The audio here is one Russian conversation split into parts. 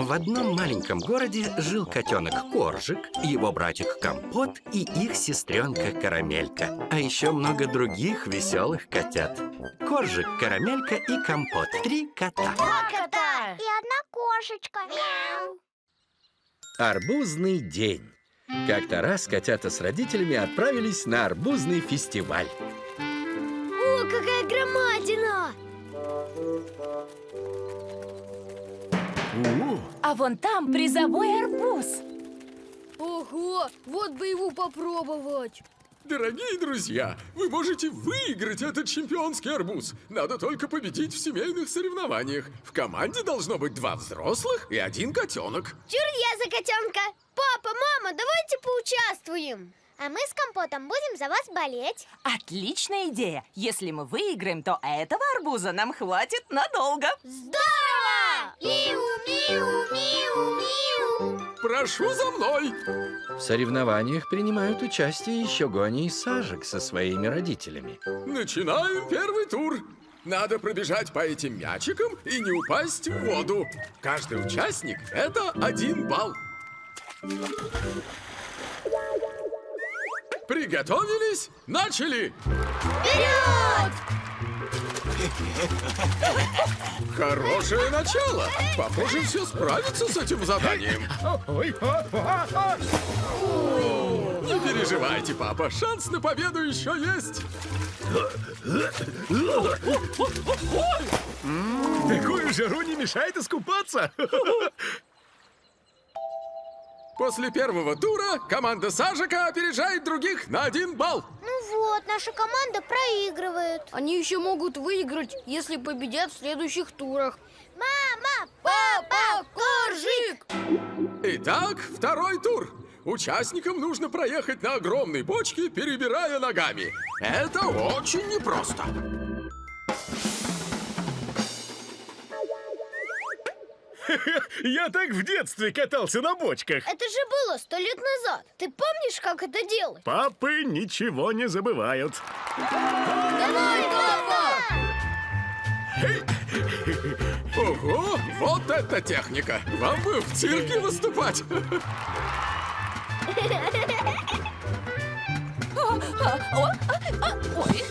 В одном маленьком городе жил котенок Коржик, его братик Компот и их сестренка Карамелька. А еще много других веселых котят. Коржик, Карамелька и Компот. 3 кота. 2 кота. И 1 кошечка. Мяу. Арбузный день. Как-то раз котята с родителями отправились на арбузный фестиваль. О, какая громадина! А вон там призовой арбуз. Ого, вот бы его попробовать. Дорогие друзья, вы можете выиграть этот чемпионский арбуз. Надо только победить в семейных соревнованиях. В команде должно быть 2 взрослых и 1 котенок. Чур я за котенка. Папа, мама, давайте поучаствуем. А мы с Компотом будем за вас болеть. Отличная идея. Если мы выиграем, то этого арбуза нам хватит надолго. Здорово! Миу-миу-миу-миу. Прошу за мной! В соревнованиях принимают участие еще Гони и Сажик со своими родителями. Начинаем первый тур. Надо пробежать по этим мячикам и не упасть в воду. Каждый участник – это 1 балл. Приготовились? Начали! Вперед! Хорошее начало! Похоже, все справятся с этим заданием. Не переживайте, папа, шанс на победу еще есть. Такую жару не мешает искупаться. После первого тура команда Сажика опережает других на 1 балл. Ну вот, наша команда проигрывает. Они еще могут выиграть, если победят в следующих турах. Мама, папа, Коржик! Итак, второй тур. Участникам нужно проехать на огромной бочке, перебирая ногами. Это очень непросто. Я так в детстве катался на бочках. Это же было 100 лет назад. Ты помнишь, как это делать? Папы ничего не забывают. Давай, папа! Ого, вот это техника! Вам бы в цирке выступать! Ой.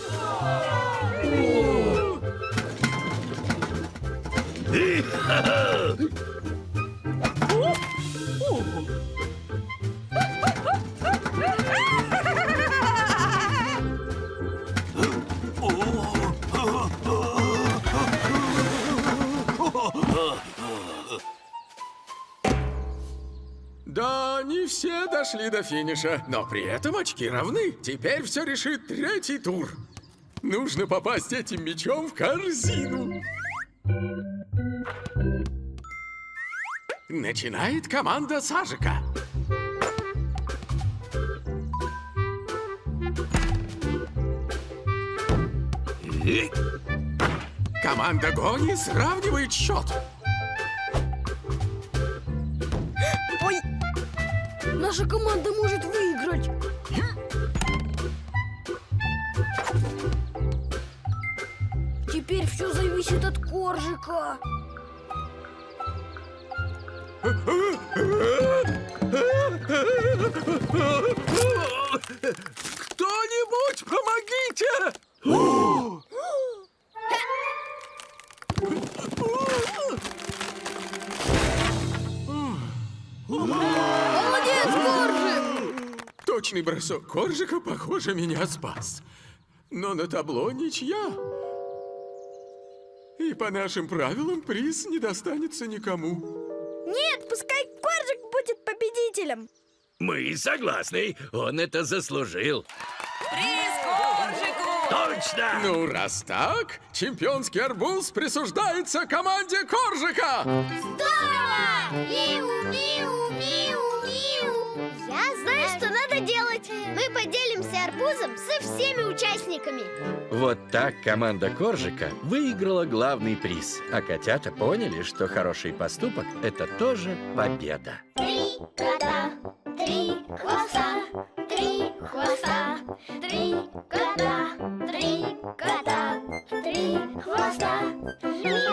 Да, не все дошли до финиша, но при этом очки равны. Теперь все решит 3-й тур. Нужно попасть этим мячом в корзину. Начинает команда Сажика. Команда Гони сравнивает счет. Ой! Наша команда может выиграть. Теперь все зависит от Коржика. Кто-нибудь помогите! Молодец, Коржик! Точный бросок Коржика, похоже, меня спас. Но на табло ничья. И по нашим правилам приз не достанется никому. Нет, пускай Коржик будет победителем. Мы согласны, он это заслужил. Приз Коржику! Точно! Ну, раз так, чемпионский арбуз присуждается команде Коржика! Здорово! Миу-миу-миу-миу. Я знаю, что надо делать. Мы поделимся арбузом со всеми участниками. Вот так команда Коржика выиграла главный приз. А котята поняли, что хороший поступок – это тоже победа. 3 кота, 3 хвоста, 3 хвоста, 3 кота, 3 кота, 3 хвоста.